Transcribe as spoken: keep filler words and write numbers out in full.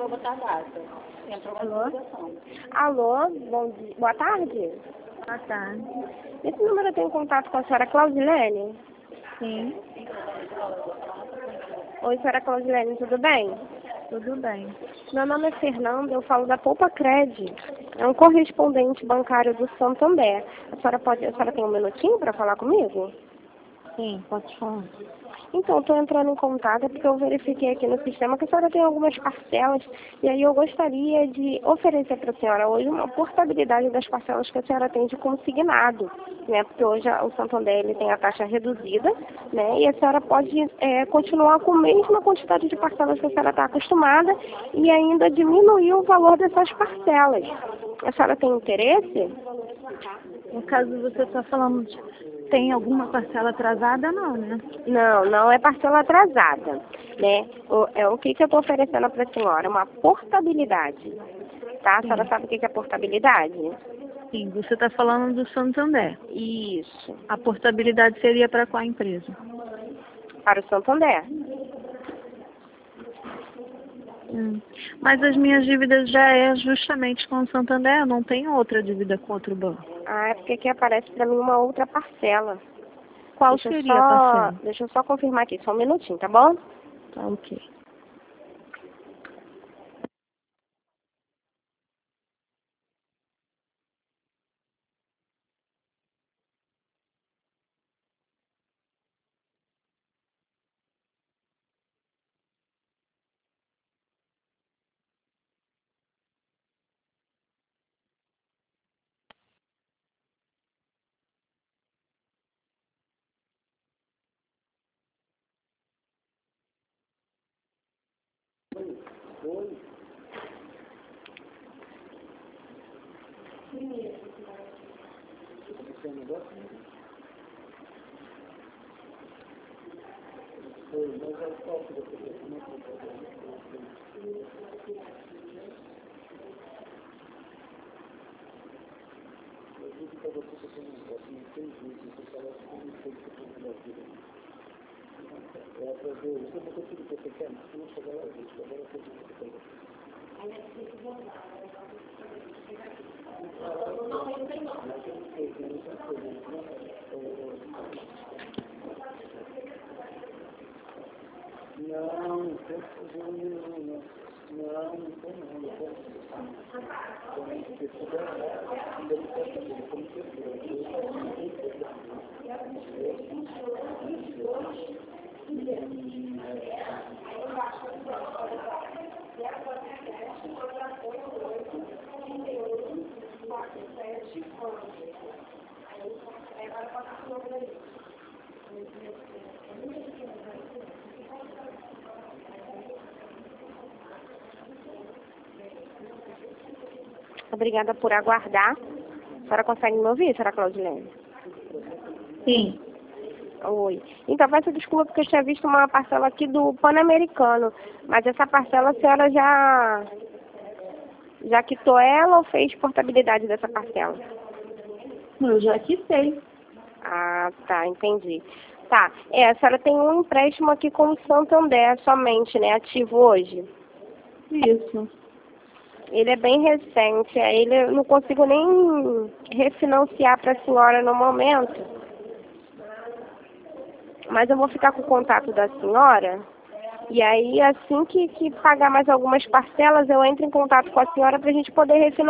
vou botar a data. Entrou uma ligação. Alô, bom dia. Boa tarde. Boa tarde. Esse número tem contato com a senhora Claudilene? Sim. Oi, senhora Claudilene, tudo bem? Tudo bem. Meu nome é Fernanda, eu falo da Poupa Cred. É um correspondente bancário do Santander. A senhora, pode, a senhora tem um minutinho para falar comigo? Sim, pode falar. Então, estou entrando em contato porque eu verifiquei aqui no sistema que a senhora tem algumas parcelas e aí eu gostaria de oferecer para a senhora hoje uma portabilidade das parcelas que a senhora tem de consignado, né? Porque hoje o Santander ele tem a taxa reduzida, né? E a senhora pode é, continuar com a mesma quantidade de parcelas que a senhora está acostumada e ainda diminuir o valor dessas parcelas. A senhora tem interesse? No caso, você está falando de... Tem alguma parcela atrasada, não, né? Não, não é parcela atrasada, né? O, é, o que, que eu estou oferecendo para a senhora? Uma portabilidade, tá? A senhora sabe o que, que é portabilidade? Sim, você está falando do Santander. Isso. A portabilidade seria para qual empresa? Para o Santander. Hum. Mas as minhas dívidas já é justamente com o Santander, eu não tenho outra dívida com outro banco. Ah, é porque aqui aparece para mim uma outra parcela. Qual deixa seria só, a parcela? Deixa eu só confirmar aqui, só um minutinho, tá bom? Tá, ok. Obrigada por aguardar. A senhora consegue me ouvir, senhora Claudilene? Sim. Oi. Então, peço desculpa porque eu tinha visto uma parcela aqui do Pan-Americano, mas essa parcela a senhora já, já quitou ela ou fez portabilidade dessa parcela? Eu já quitei. Ah, tá, entendi. Tá, é, a senhora tem um empréstimo aqui com o Santander somente, né, ativo hoje? Isso. Ele é bem recente, aí ele, eu não consigo nem refinanciar para a senhora no momento. Mas eu vou ficar com o contato da senhora, e aí assim que, que pagar mais algumas parcelas, eu entro em contato com a senhora para a gente poder refinanciar.